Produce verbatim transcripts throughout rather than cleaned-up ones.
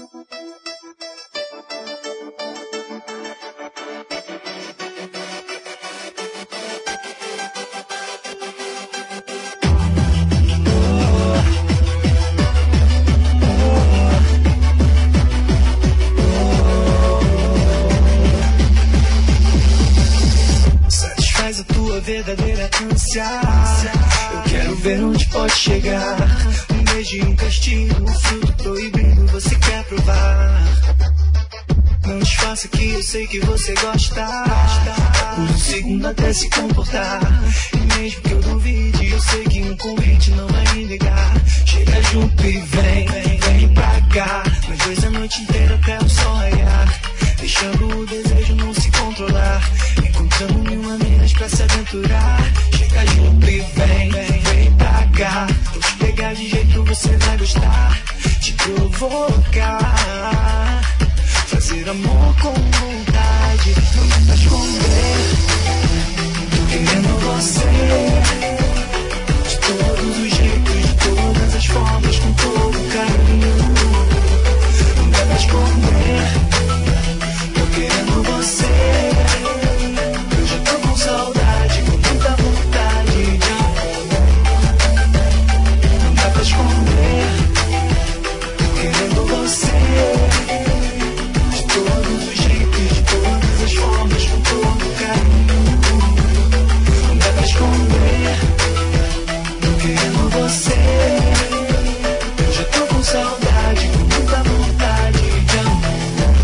Satisfaz a tua verdadeira ânsia. Eu quero ver onde pode chegar. Um beijo e um castigo, um fruto proibido você quer provar. Não disfarça que eu sei que você gosta. Por um segundo até se comportar. E mesmo que eu duvide, eu sei que um convite não vai me negar. Chega junto e vem, vem, vem pra cá. Nós dois a noite inteira até o sol raiar. Deixando o desejo não se controlar. Encontrando mil maneiras pra se aventurar. Chega junto e vem, vem, vem pra cá. Vou te pegar de jeito você vai gostar. Te provocar. Fazer amor com vontade. Não dá pra esconder. Tô querendo você. De todos os jeitos, de todas as formas, com todo carinho. Não dá pra esconder. Tô querendo você. Eu já tô com saudade, com muita vontade de amor. Não dá pra esconder. Tô querendo você. De todos os jeitos, de todas as formas, com todo carinho. Não dá pra esconder. Tô querendo você. Eu já tô com saudade, com muita vontade de amor.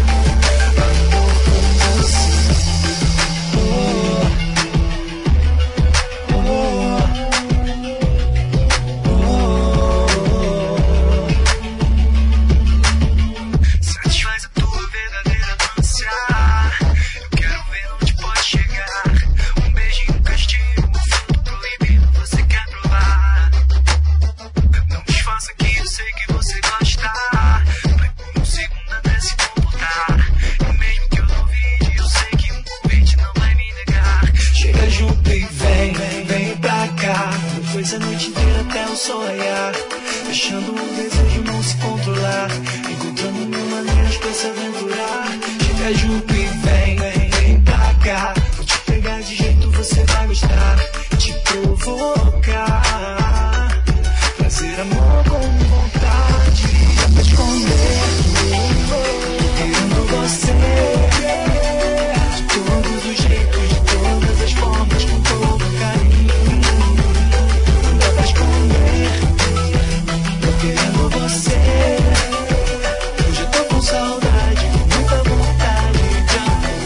Satisfaz a tua verdadeira ânsia. Eu quero ver onde pode chegar. Um beijo e um castigo, um fruto proibido você quer provar. Não disfarça que eu sei que você gosta. Vai por um segundo até se comportar. E mesmo que eu duvide, eu sei que um convite não vai me negar. Chega junto e vem, vem, vem pra cá. Depois a noite inteira até o sol raiar. Deixando o desejo não se controlar. Encontrando mil maneiras pra se aventurar. Chega junto e vem, vem, vem pra cá. Vou te pegar de jeito você vai gostar. Te provocar. Fazer amor com vontade. Dá pra esconder. Querendo você. De todos os jeitos, de todas as formas, com todo carinho. Não dá pra esconder. Tô querendo você. Eu já tô com saudade, com muita vontade de amor.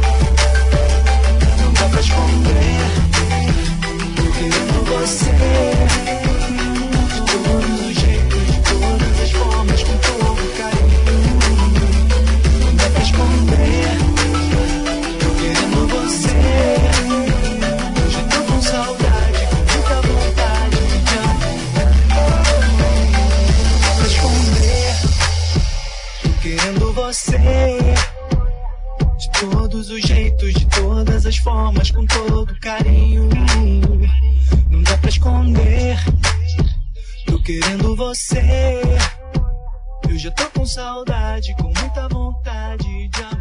Não dá pra esconder. Tô querendo você. De todos os jeitos, de todas as formas, com todo carinho. Não dá pra esconder. Tô querendo você. Eu já tô com saudade, com muita vontade de amor. Pra esconder. Tô querendo você. De todos os jeitos, de todas as formas, com todo carinho. Não dá pra esconder. Tô querendo você. Eu já tô com saudade, com muita vontade de amor.